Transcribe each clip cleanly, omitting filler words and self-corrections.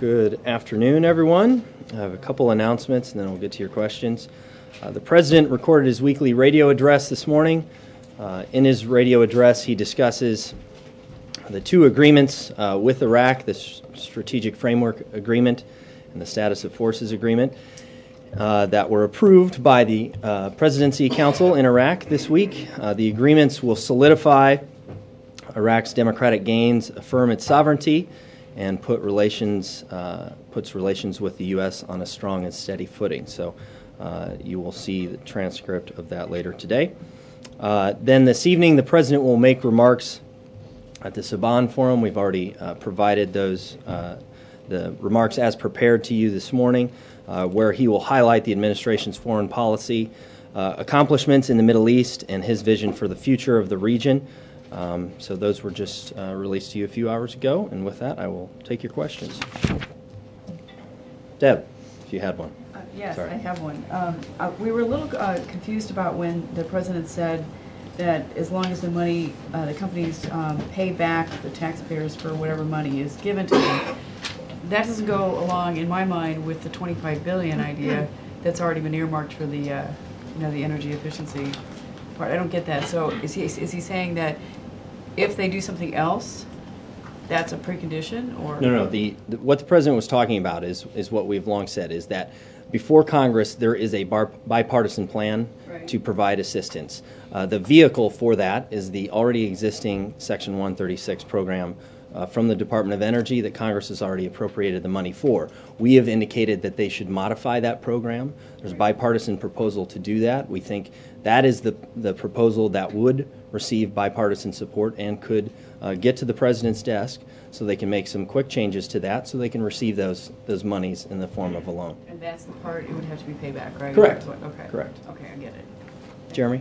Good afternoon, everyone. I have a couple announcements, and then we'll get to your questions. The President recorded his weekly radio address this morning. In his radio address, he discusses the two agreements with Iraq, the Strategic Framework Agreement and the Status of Forces Agreement, that were approved by the Presidency Council in Iraq this week. The agreements will solidify Iraq's democratic gains, affirm its sovereignty, and puts relations with the U.S. on a strong and steady footing. So you will see the transcript of that later today. Then this evening, the President will make remarks at the Saban Forum. We've already provided those the remarks as prepared to you this morning, where he will highlight the administration's foreign policy, accomplishments in the Middle East, and his vision for the future of the region. So those were just released to you a few hours ago, and with that, I will take your questions. Deb, if you had one. Yes, Sorry. I have one. We were a little confused about when the President said that as long as the money, the companies pay back the taxpayers for whatever money is given to them, that doesn't go along, in my mind, with the $25 billion idea that's already been earmarked for the, the energy efficiency part. I don't get that. So is he saying that if they do something else, that's a precondition, or No. What the President was talking about is what we've long said, is that before Congress there is a bipartisan plan to provide assistance. The vehicle for that is the already existing Section 136 program from the Department of Energy that Congress has already appropriated the money for. We have indicated that they should modify that program. There's a bipartisan proposal to do that. We think that is the proposal that would receive bipartisan support and could get to the President's desk so they can make some quick changes to that so they can receive those monies in the form of a loan. And that's the part it would have to be payback, right? Correct. Okay. Correct. Okay, I get it. Jeremy?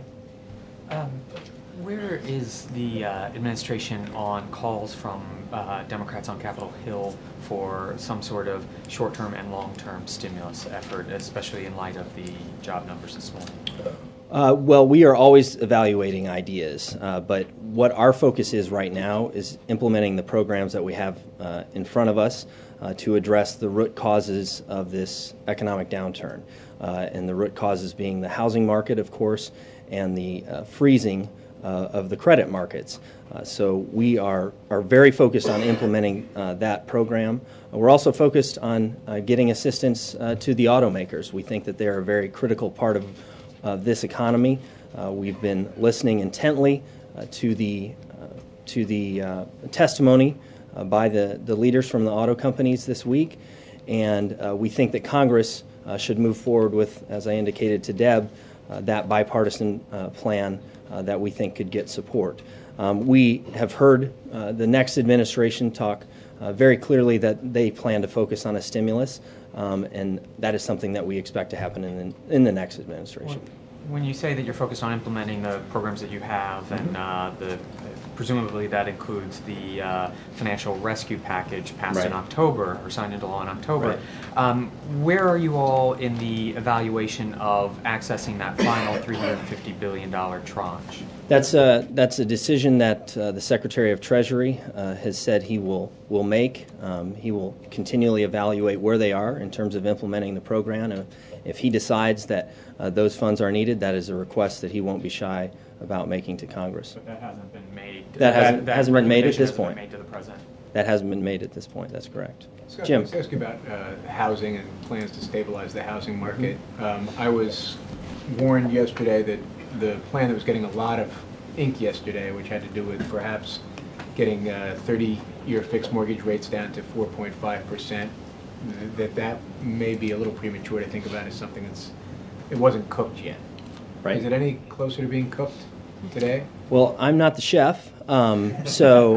Where is the administration on calls from Democrats on Capitol Hill for some sort of short-term and long-term stimulus effort, especially in light of the job numbers this morning? Well, we are always evaluating ideas, but what our focus is right now is implementing the programs that we have in front of us to address the root causes of this economic downturn, and the root causes being the housing market, of course, and the freezing of the credit markets. So we are very focused on implementing that program. We're also focused on getting assistance to the automakers. We think that they're a very critical part of this economy. We've been listening intently to the testimony by the leaders from the auto companies this week, and we think that Congress should move forward with, as I indicated to Deb, that bipartisan plan that we think could get support. We have heard the next administration talk very clearly that they plan to focus on a stimulus, and that is something that we expect to happen in the next administration. When you say that you're focused on implementing the programs that you have, and presumably that includes the financial rescue package passed in October, or signed into law in October, where are you all in the evaluation of accessing that final $350 billion tranche? That's a decision that the Secretary of Treasury has said he will make. He will continually evaluate where they are in terms of implementing the program. And if he decides that those funds are needed, that is a request that he won't be shy about making to Congress. But that hasn't been made. That hasn't been made at this point. Made to the President. That hasn't been made at this point. That's correct. Scott, Jim. let's ask you about housing and plans to stabilize the housing market. I was warned yesterday that the plan that was getting a lot of ink yesterday, which had to do with perhaps getting 30-year fixed mortgage rates down to 4.5%, that may be a little premature to think about as something it wasn't cooked yet. Right. Is it any closer to being cooked today? Well, I'm not the chef, so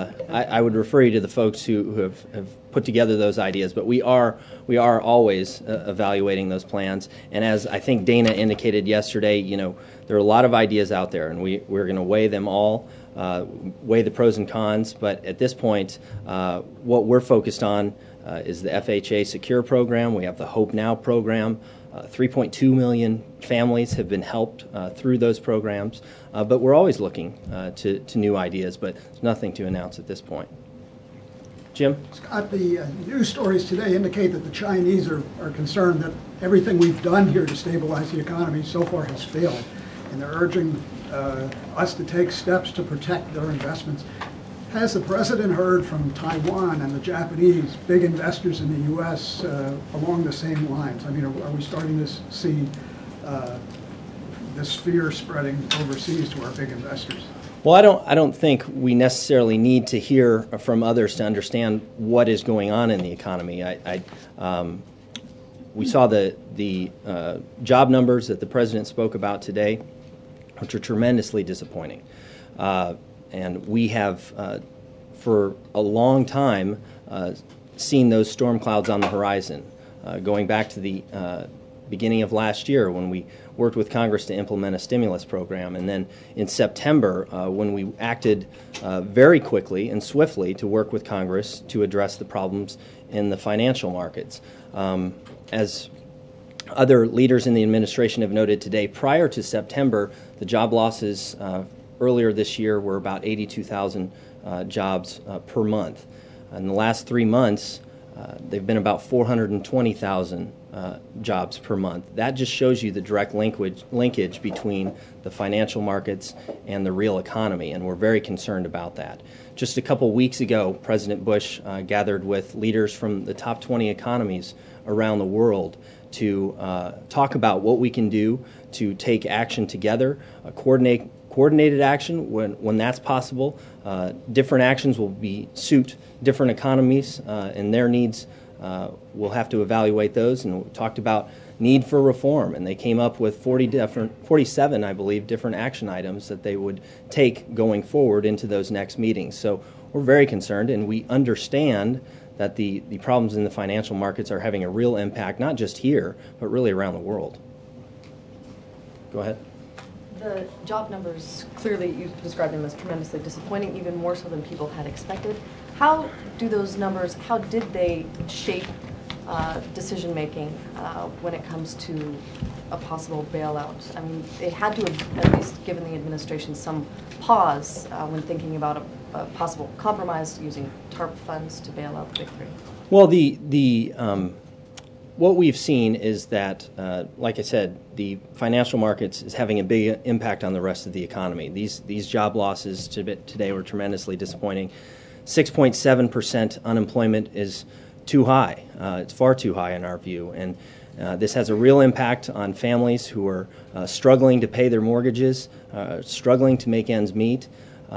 I would refer you to the folks who have put together those ideas. But we are always evaluating those plans. And as I think Dana indicated yesterday, there are a lot of ideas out there, and we're going to weigh them all, weigh the pros and cons. But at this point, what we're focused on is the FHA Secure program. We have the Hope Now program. 3.2 million families have been helped through those programs, but we're always looking to new ideas, but there's nothing to announce at this point. Jim? Scott, the news stories today indicate that the Chinese are concerned that everything we've done here to stabilize the economy so far has failed, and they're urging us to take steps to protect their investments. Has the president heard from Taiwan and the Japanese big investors in the U.S. Along the same lines? I mean, are we starting to see this fear spreading overseas to our big investors? Well, I don't think we necessarily need to hear from others to understand what is going on in the economy. We saw the job numbers that the president spoke about today, which are tremendously disappointing. And we have, for a long time, seen those storm clouds on the horizon, going back to the beginning of last year when we worked with Congress to implement a stimulus program, and then in September when we acted very quickly and swiftly to work with Congress to address the problems in the financial markets. As other leaders in the administration have noted today, prior to September, the job losses earlier this year were about 82,000 jobs per month. In the last 3 months, they've been about 420,000 jobs per month. That just shows you the direct linkage between the financial markets and the real economy, and we're very concerned about that. Just a couple weeks ago, President Bush gathered with leaders from the top 20 economies around the world to talk about what we can do to take action together, coordinated action when that's possible. Different actions will suit different economies and their needs. We'll have to evaluate those, and we talked about need for reform, and they came up with 47, I believe, different action items that they would take going forward into those next meetings. So we're very concerned, and we understand that the problems in the financial markets are having a real impact, not just here, but really around the world. Go ahead. The job numbers, clearly you described them as tremendously disappointing, even more so than people had expected. How do those numbers, how did they shape decision-making when it comes to a possible bailout? I mean, they had to have at least given the administration some pause when thinking about a possible compromise using TARP funds to bail out the big three. Well, what we've seen is that, like I said, the financial markets is having a big impact on the rest of the economy. These job losses today were tremendously disappointing. 6.7% unemployment is too high. It's far too high in our view, and this has a real impact on families who are struggling to pay their mortgages, struggling to make ends meet.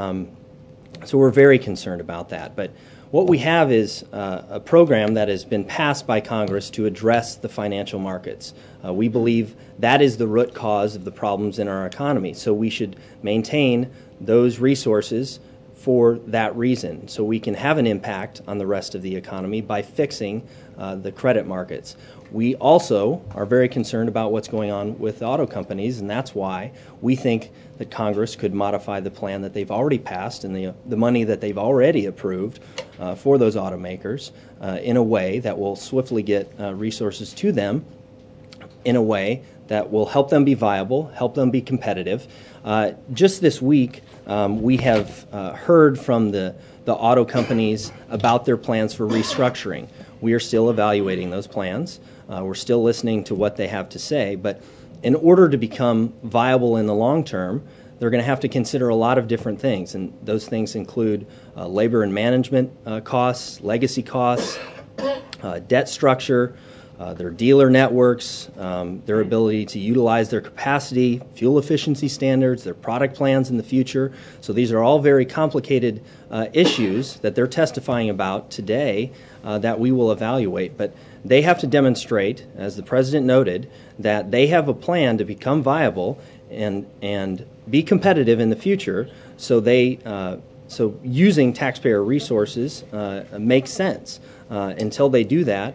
So we're very concerned about that. But what we have is a program that has been passed by Congress to address the financial markets. We believe that is the root cause of the problems in our economy. So we should maintain those resources for that reason, so we can have an impact on the rest of the economy by fixing the credit markets. We also are very concerned about what's going on with auto companies, and that's why we think that Congress could modify the plan that they've already passed and the money that they've already approved for those automakers in a way that will swiftly get resources to them in a way that will help them be viable, help them be competitive. Just this week, we have heard from the auto companies about their plans for restructuring. We are still evaluating those plans. We're still listening to what they have to say. But in order to become viable in the long term, they're going to have to consider a lot of different things. And those things include labor and management costs, legacy costs, debt structure, their dealer networks, their ability to utilize their capacity, fuel efficiency standards, their product plans in the future. So these are all very complicated issues that they're testifying about today that we will evaluate. But they have to demonstrate, as the President noted, that they have a plan to become viable and be competitive in the future. So so using taxpayer resources makes sense. Until they do that,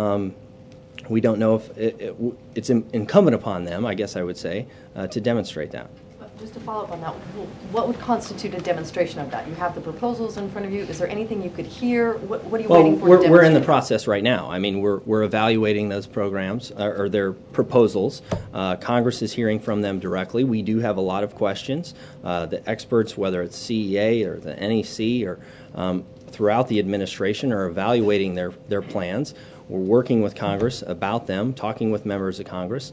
we don't know if it's incumbent upon them, I guess I would say, to demonstrate that. Just to follow up on that, what would constitute a demonstration of that? You have the proposals in front of you. Is there anything you could hear? What are you waiting for to demonstrate? We're in the process right now. I mean, we're evaluating those programs or their proposals. Congress is hearing from them directly. We do have a lot of questions. The experts, whether it's CEA or the NEC or throughout the administration are evaluating their plans. We're working with Congress about them, talking with members of Congress.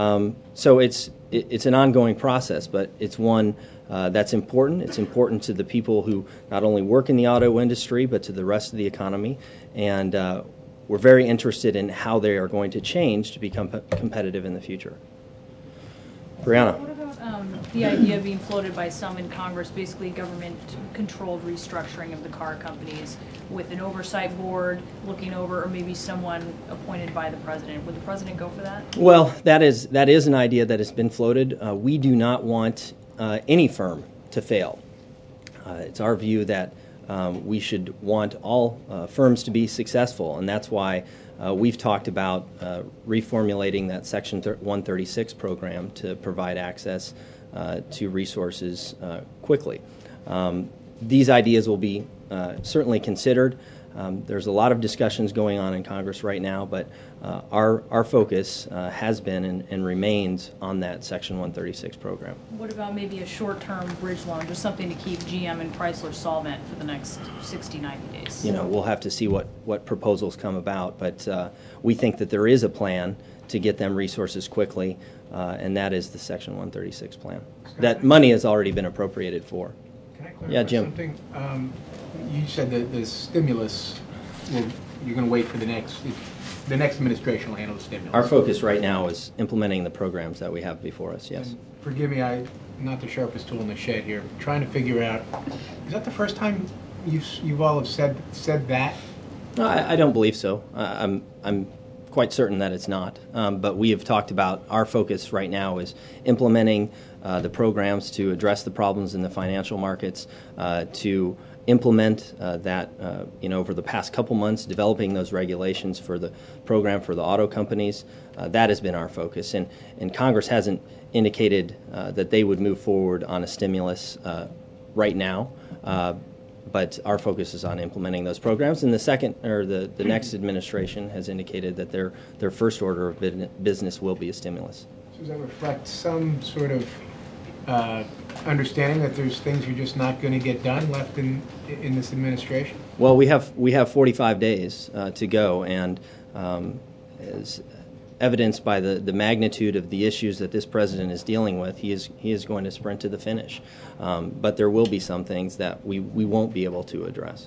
So it's an ongoing process, but it's one that's important. It's important to the people who not only work in the auto industry, but to the rest of the economy. And we're very interested in how they are going to change to become competitive in the future. Brianna. What about the idea being floated by some in Congress, basically government-controlled restructuring of the car companies with an oversight board looking over, or maybe someone appointed by the president? Would the president go for that? Well, that is an idea that has been floated. We do not want any firm to fail. It's our view that we should want all firms to be successful, and that's why we've talked about reformulating that Section 136 program to provide access to resources quickly. These ideas will be certainly considered. There's a lot of discussions going on in Congress right now, but our focus has been and remains on that Section 136 program. What about maybe a short-term bridge loan, just something to keep GM and Chrysler solvent for the next 60, 90 days? We'll have to see what proposals come about, but we think that there is a plan to get them resources quickly, and that is the Section 136 plan. That money has already been appropriated for. Can I clarify Yeah, Jim. something? You said that the stimulus, you're going to wait for the next administration will handle the stimulus. Our focus right now is implementing the programs that we have before us, yes. And forgive me, I'm not the sharpest tool in the shed here. I'm trying to figure out, is that the first time you've all have said that? No, I don't believe so. I'm quite certain that it's not. But we have talked about our focus right now is implementing the programs to address the problems in the financial markets, to implement that, over the past couple months, developing those regulations for the program for the auto companies. That has been our focus. And Congress hasn't indicated that they would move forward on a stimulus right now. But our focus is on implementing those programs. And the next administration has indicated that their first order of business will be a stimulus. So does that reflect some sort of understanding that there's things you're just not going to get done left in this administration? Well, we have 45 days to go, and as evidenced by the magnitude of the issues that this president is dealing with, he is going to sprint to the finish. But there will be some things that we won't be able to address.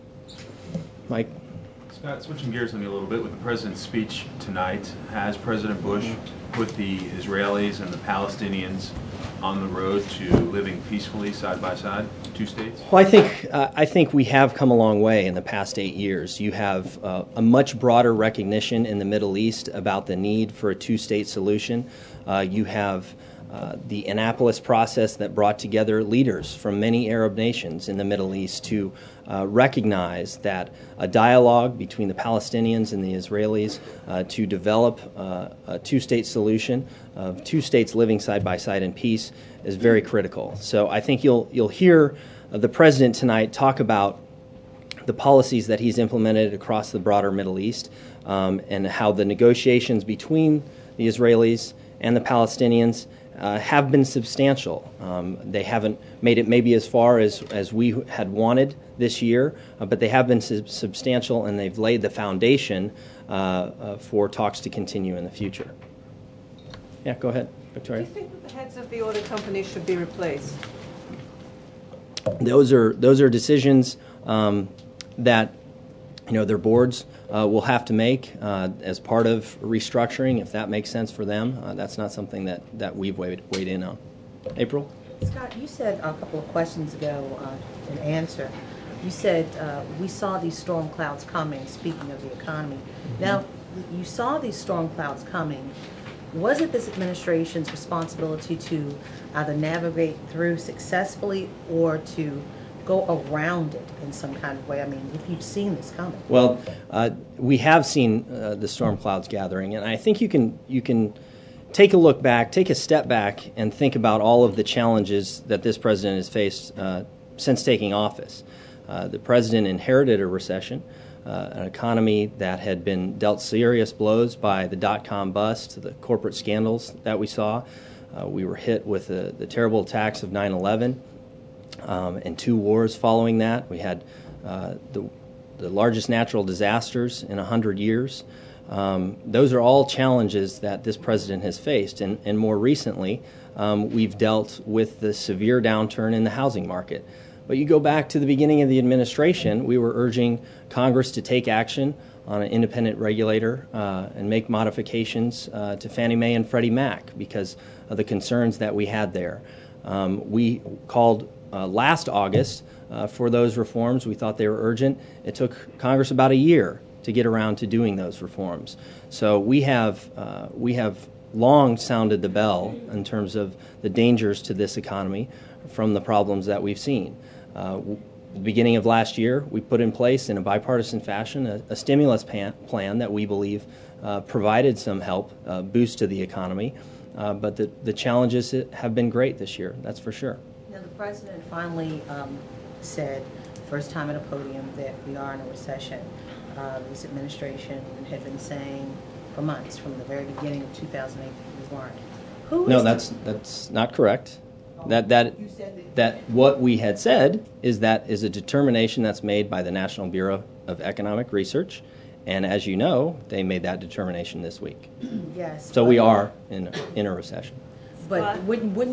Mike? Scott, switching gears on you a little bit, with the president's speech tonight, has President Bush put the Israelis and the Palestinians on the road to living peacefully side by side, two states? Well, I think we have come a long way in the past 8 years. You have a much broader recognition in the Middle East about the need for a two-state solution. You have the Annapolis process that brought together leaders from many Arab nations in the Middle East to recognize that a dialogue between the Palestinians and the Israelis to develop a two-state solution of two states living side by side in peace is very critical. So I think you'll hear the president tonight talk about the policies that he's implemented across the broader Middle East and how the negotiations between the Israelis and the Palestinians have been substantial. They haven't made it maybe as far as we had wanted this year, but they have been substantial, and they've laid the foundation for talks to continue in the future. Yeah, go ahead, Victoria. Do you think that the heads of the auto companies should be replaced? Those are decisions that their boards will have to make as part of restructuring, if that makes sense for them. That's not something that we've weighed in on. April? Scott, you said a couple of questions ago in answer. You said we saw these storm clouds coming, speaking of the economy. Mm-hmm. Now, you saw these storm clouds coming. Was it this administration's responsibility to either navigate through successfully or to go around it in some kind of way? I mean, if you've seen this coming. Well, we have seen the storm clouds gathering, and I think you can take a look back, take a step back, and think about all of the challenges that this president has faced since taking office. The president inherited a recession, an economy that had been dealt serious blows by the dot-com bust, the corporate scandals that we saw. We were hit with the terrible attacks of 9/11 and two wars following that. We had the largest natural disasters in 100 years. Those are all challenges that this president has faced. And more recently, we've dealt with the severe downturn in the housing market. But you go back to the beginning of the administration, we were urging Congress to take action on an independent regulator and make modifications to Fannie Mae and Freddie Mac because of the concerns that we had there. We called last August for those reforms. We thought they were urgent. It took Congress about a year to get around to doing those reforms. So we have long sounded the bell in terms of the dangers to this economy from the problems that we've seen. The beginning of last year, we put in place in a bipartisan fashion a stimulus plan that we believe provided some help, boost to the economy. But the challenges have been great this year, that's for sure. Now, the president finally said, first time at a podium, that we are in a recession. This administration had been saying for months, from the very beginning of 2008, we weren't. No, that's not correct. That what we had said is that is a determination that's made by the National Bureau of Economic Research, and as you know, they made that determination this week. Yes. So we are in a recession. But wouldn't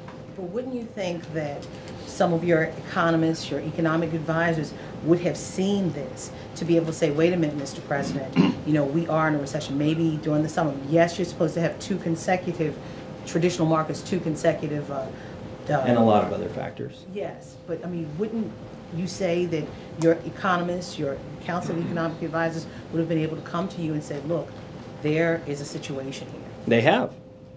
you think that some of your economists, your economic advisors, would have seen this to be able to say, wait a minute, Mr. President, we are in a recession. Maybe during the summer, yes, you're supposed to have two consecutive traditional markets, two consecutive and a lot of other factors. Yes, but wouldn't you say that your economists, your Council of Economic Advisors would have been able to come to you and say, look, there is a situation here? They have.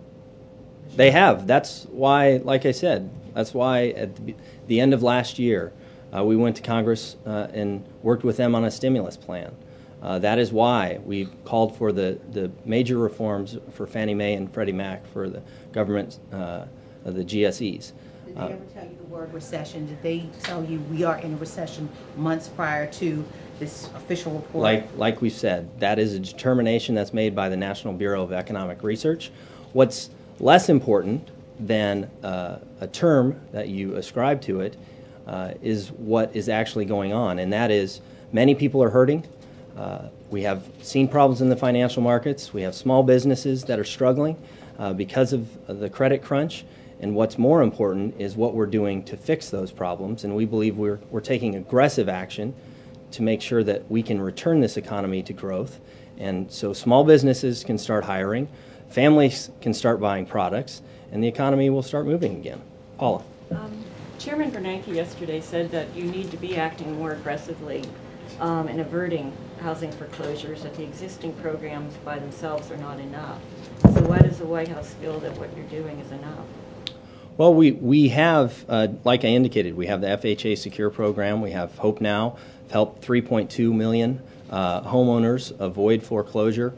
They have. That's why, like I said, that's why at the end of last year, we went to Congress and worked with them on a stimulus plan. That is why we called for the major reforms for Fannie Mae and Freddie Mac for the government, the GSEs. Did they ever tell you the word recession? Did they tell you we are in a recession months prior to this official report? Like we said, that is a determination that's made by the National Bureau of Economic Research. What's less important than a term that you ascribe to it is what is actually going on, and that is many people are hurting. We have seen problems in the financial markets. We have small businesses that are struggling because of the credit crunch. And what's more important is what we're doing to fix those problems. And we believe we're taking aggressive action to make sure that we can return this economy to growth. And so small businesses can start hiring, families can start buying products, and the economy will start moving again. Paula. Chairman Bernanke yesterday said that you need to be acting more aggressively in averting housing foreclosures, that the existing programs by themselves are not enough. So why does the White House feel that what you're doing is enough? Well, we have, like I indicated, we have the FHA Secure program. We have Hope Now, helped 3.2 million homeowners avoid foreclosure.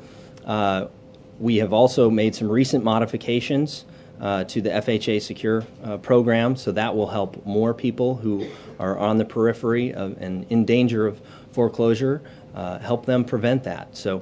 We have also made some recent modifications to the FHA Secure program, so that will help more people who are on the periphery and in danger of foreclosure, help them prevent that. So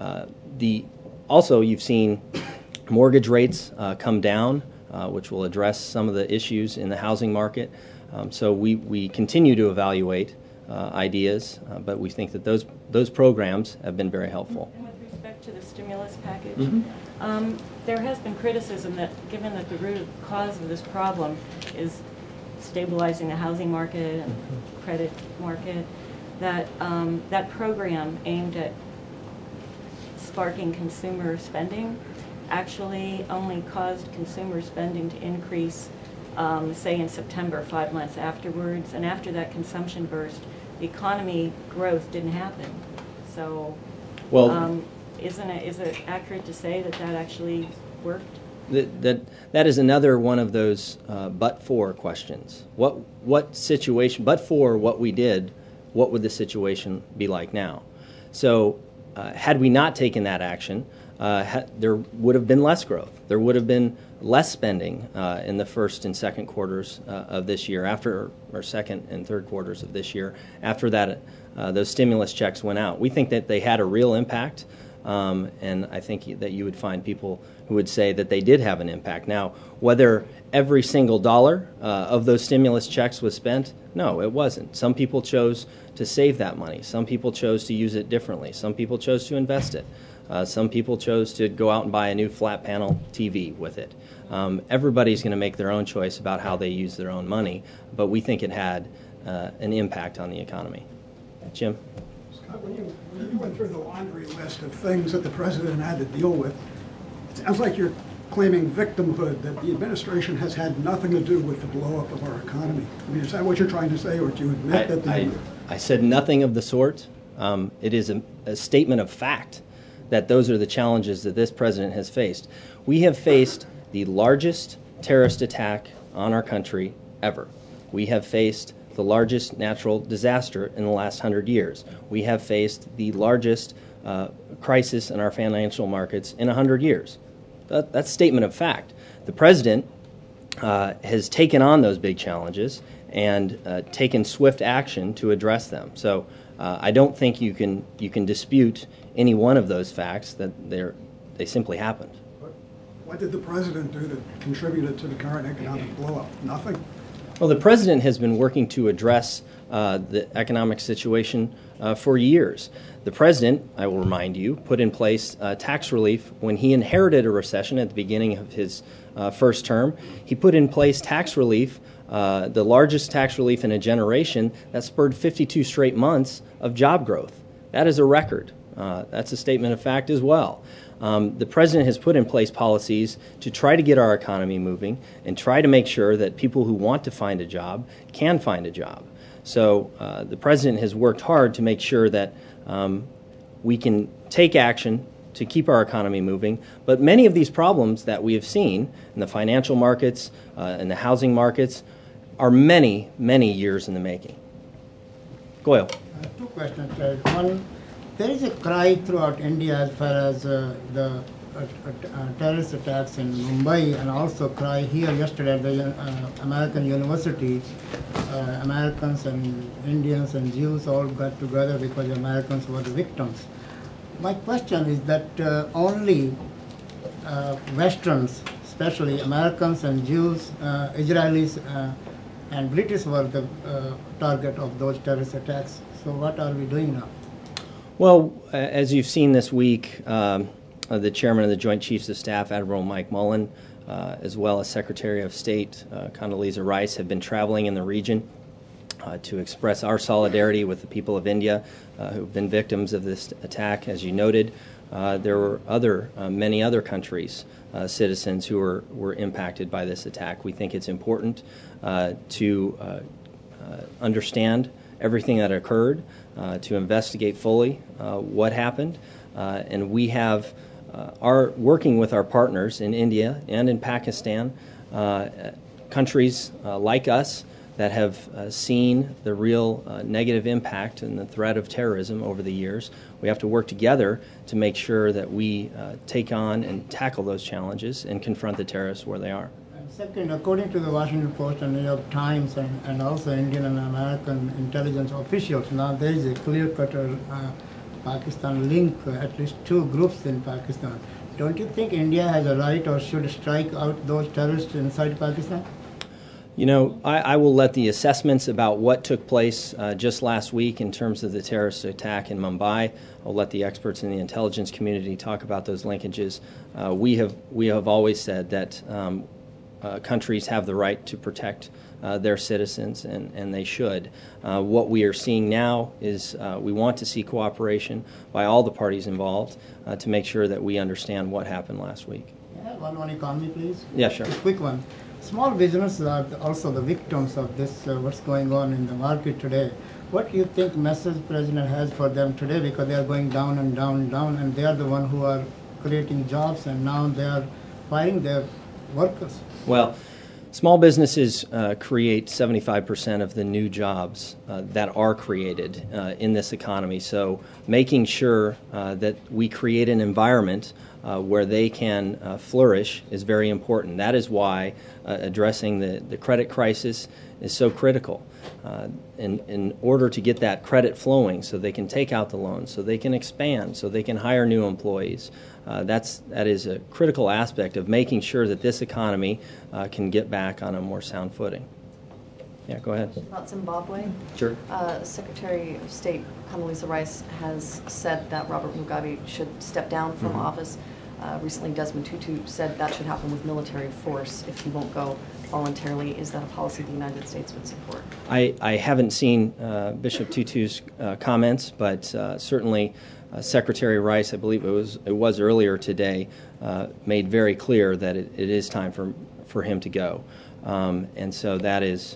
also you've seen mortgage rates come down, which will address some of the issues in the housing market. So we continue to evaluate ideas, but we think that those programs have been very helpful. And with respect to the stimulus package, there has been criticism that given that the root cause of this problem is stabilizing the housing market and credit market, that that program aimed at sparking consumer spending actually only caused consumer spending to increase, say in September, 5 months afterwards, and after that consumption burst, the economy growth didn't happen. So, well, is it accurate to say that that actually worked? That is another one of those but-for questions. What situation, but for what we did, what would the situation be like now? So had we not taken that action, there would have been less growth. There would have been less spending in the first and second quarters of this year, or second and third quarters of this year, after that those stimulus checks went out. We think that they had a real impact And I think that you would find people who would say that they did have an impact. Now, whether every single dollar of those stimulus checks was spent, no, it wasn't. Some people chose to save that money. Some people chose to use it differently. Some people chose to invest it. Some people chose to go out and buy a new flat panel TV with it. Everybody's going to make their own choice about how they use their own money, but we think it had an impact on the economy. Jim? Scott, when you went through the laundry list of things that the president had to deal with, it sounds like you're claiming victimhood, that the administration has had nothing to do with the blow-up of our economy. I mean, is that what you're trying to say, or do you admit that the... I said nothing of the sort. It is a statement of fact that those are the challenges that this president has faced. We have faced the largest terrorist attack on our country ever. We have faced the largest natural disaster in the last 100 years. We have faced the largest crisis in our financial markets in 100 years. That's a statement of fact. The president has taken on those big challenges and taken swift action to address them. So I don't think you can dispute any one of those facts, that they simply happened. What did the president do that contributed to the current economic blow-up? Nothing? Well, the president has been working to address the economic situation for years. The president, I will remind you, put in place tax relief when he inherited a recession at the beginning of his first term. He put in place tax relief, the largest tax relief in a generation, that spurred 52 straight months of job growth. That is a record. That's a statement of fact as well. The president has put in place policies to try to get our economy moving and try to make sure that people who want to find a job can find a job. So the president has worked hard to make sure that we can take action to keep our economy moving. But many of these problems that we have seen in the financial markets, in the housing markets, are many, many years in the making. Goyle. Two questions. One, there is a cry throughout India as far as the terrorist attacks in Mumbai, and also cry here yesterday at the American University. Americans and Indians and Jews all got together because the Americans were the victims. My question is that only Westerns, especially Americans and Jews, Israelis and British were the target of those terrorist attacks. So what are we doing now? Well, as you've seen this week, the chairman of the Joint Chiefs of Staff, Admiral Mike Mullen, as well as Secretary of State Condoleezza Rice, have been traveling in the region to express our solidarity with the people of India who've been victims of this attack. As you noted, there were many other countries, citizens who were impacted by this attack. We think it's important to understand everything that occurred, to investigate fully what happened, and we are working with our partners in India and in Pakistan, countries like us that have seen the real negative impact and the threat of terrorism over the years. We have to work together to make sure that we take on and tackle those challenges and confront the terrorists where they are. Second, according to the Washington Post and New York Times and also Indian and American intelligence officials, now there is a clear-cut Pakistan link, at least two groups in Pakistan. Don't you think India has a right or should strike out those terrorists inside Pakistan? You know, I will let the assessments about what took place just last week in terms of the terrorist attack in Mumbai, I'll let the experts in the intelligence community talk about those linkages. We have always said that countries have the right to protect their citizens, and they should. What we are seeing now is we want to see cooperation by all the parties involved to make sure that we understand what happened last week. Yeah, one economy, please. Yeah, sure. A quick one. Small businesses are also the victims of this, what's going on in the market today. What do you think message the President has for them today? Because they are going down and down and down, and they are the ones who are creating jobs, and now they are firing their workers. Well, small businesses create 75% of the new jobs that are created in this economy. So making sure that we create an environment where they can flourish is very important. That is why addressing the credit crisis is so critical. In order to get that credit flowing so they can take out the loans, so they can expand, so they can hire new employees, that is a critical aspect of making sure that this economy can get back on a more sound footing. Yeah, go ahead. About Zimbabwe? Sure. Secretary of State Condoleezza Rice has said that Robert Mugabe should step down from office. Recently, Desmond Tutu said that should happen with military force if he won't go voluntarily. Is that a policy the United States would support? I haven't seen Bishop Tutu's comments, but certainly Secretary Rice, I believe it was earlier today, made very clear that it is time for him to go. And so that is,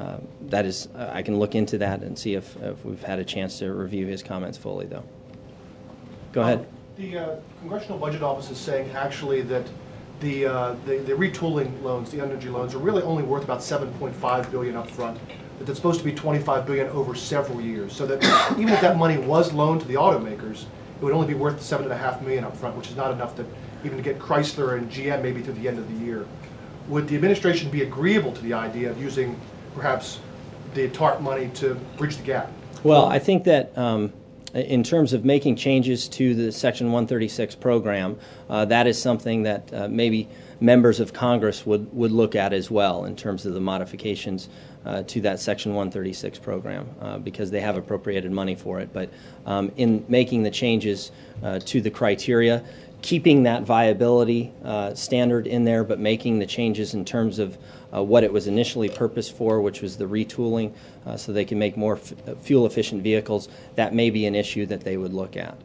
I can look into that and see if we've had a chance to review his comments fully, though. Go ahead. The Congressional Budget Office is saying actually that the retooling loans, the energy loans, are really only worth about $7.5 billion up front. That it's supposed to be $25 billion over several years. So that even if that money was loaned to the automakers, it would only be worth $7.5 million up front, which is not enough to even get Chrysler and GM maybe through the end of the year. Would the administration be agreeable to the idea of using perhaps the TARP money to bridge the gap? Well, I think that in terms of making changes to the Section 136 program, that is something that maybe members of Congress would look at as well in terms of the modifications to that Section 136 program because they have appropriated money for it. But in making the changes to the criteria, keeping that viability standard in there, but making the changes in terms of what it was initially purposed for, which was the retooling, so they can make more fuel-efficient vehicles, that may be an issue that they would look at.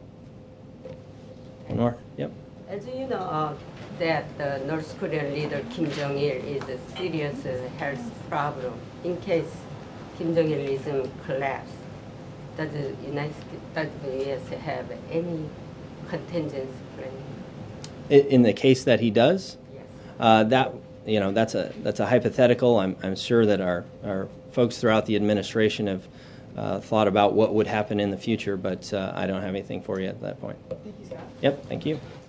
One more? Yep. As you know, that the North Korean leader Kim Jong-il is a serious health problem. In case Kim Jong-ilism collapse, does the U.S. have any contingency plan? In the case that he does, yes. That's a hypothetical. I'm sure that our folks throughout the administration have thought about what would happen in the future, but I don't have anything for you at that point. Thank you, Scott. Yep. Thank you.